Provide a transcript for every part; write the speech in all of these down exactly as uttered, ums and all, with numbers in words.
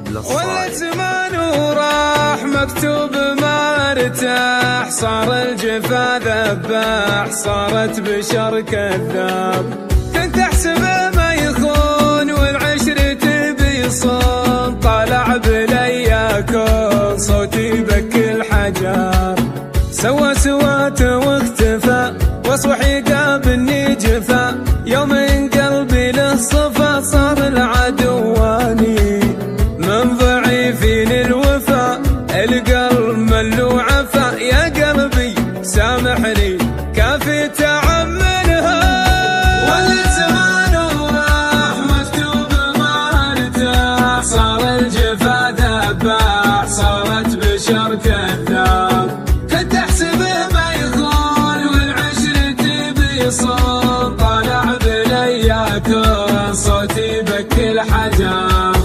ولا زمان وراح مكتوب ما ارتاح، صار الجفا ذباح، صارت بشر كذاب. كنت احسبه ما يخون والعشر تبي صون، طالع بلياكل صوتي بكي الحجار. سوى سواته واختفى واصبح يقابلني جفا، يوم قلبي له صفا صار العدواني. من ضعيفين الوفا القلب ملو عفا، يا قلبي سامحني كافي تعملها. ولا زمان وراح مكتوب ما ارتاح، صار الجفا ذباح، صارت بشر كذاب. كنت احسبه ما يخون والعشر تبي صون، طالع بلياكل صوتي بكي الحجار.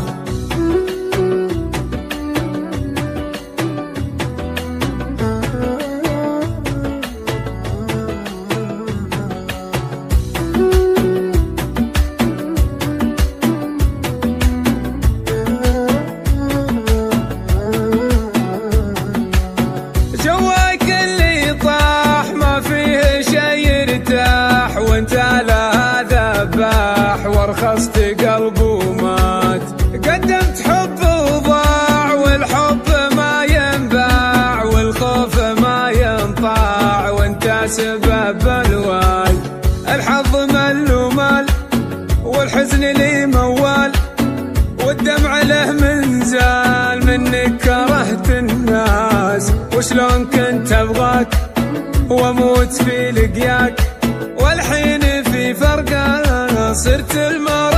جواك اللي طاح ما فيه شي يرتاح، وانت لها ذباح وارخصت قلب ومات. قدمت حب وضاع والحب ما ينباع، والخوف ما ينطاع وانت سبب الواي. الحظ مل ومال والحزن لي موال، والدمع له من زال منك كرهت الناس. وشلون كنت ابغاك واموت في لقياك، والحين في فرقه صرت المرء